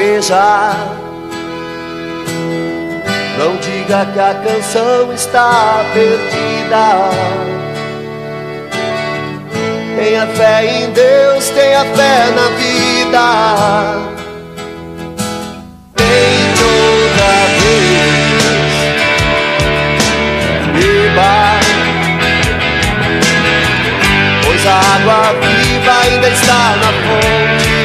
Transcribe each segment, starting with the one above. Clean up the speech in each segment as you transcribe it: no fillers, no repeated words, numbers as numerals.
Veja, não diga que a canção está perdida. Tenha fé em Deus, tenha fé na vida. Tente outra vez, beba, pois a água viva ainda está na fonte.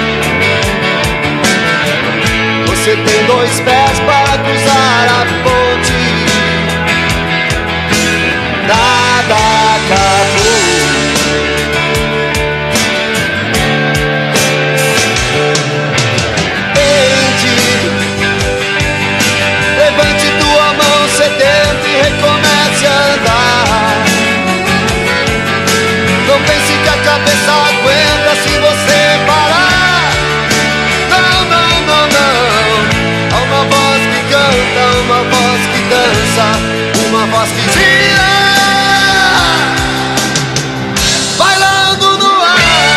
Você tem dois pés para cruzar a ponte. Nada acabou. Levante tua mão sedenta e recomece a andar. Não pense que a cabeça aguenta se você parar. Não, não, não, não. Há uma voz que canta, uma voz que dança, uma voz que gira, bailando no ar.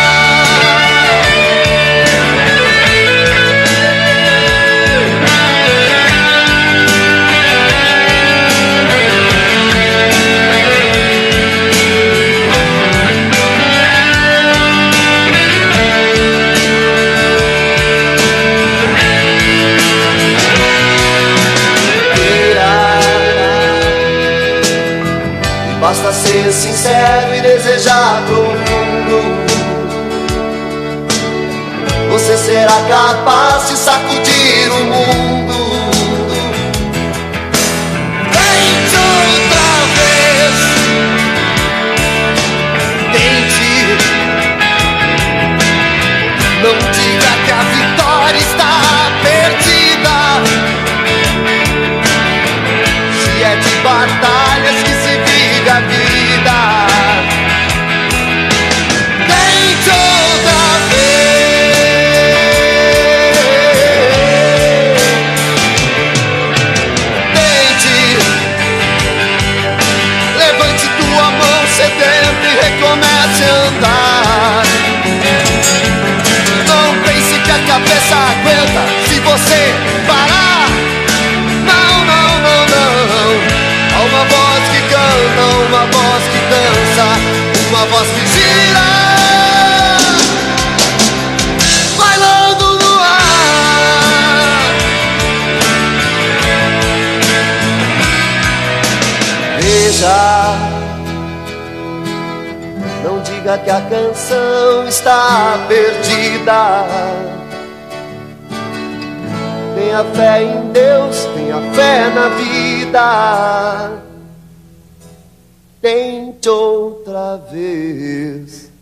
Basta ser sincero e desejar profundo. Você será capaz de sacudir o mundo. Tente outra vez, tente. Não diga que a vitória está perdida. Se é de batalhas que se vive a vida, tente outra vez. Tente. Levante tua mão sedenta e recomece a andar. Não pense que a cabeça aguenta se você parar. Não, não, não, não. Há uma voz que canta, uma voz que dança, uma voz que gira, bailando no ar. Veja, não diga que a canção está perdida. Tenha fé em Deus, tenha fé na vida. Tente outra vez.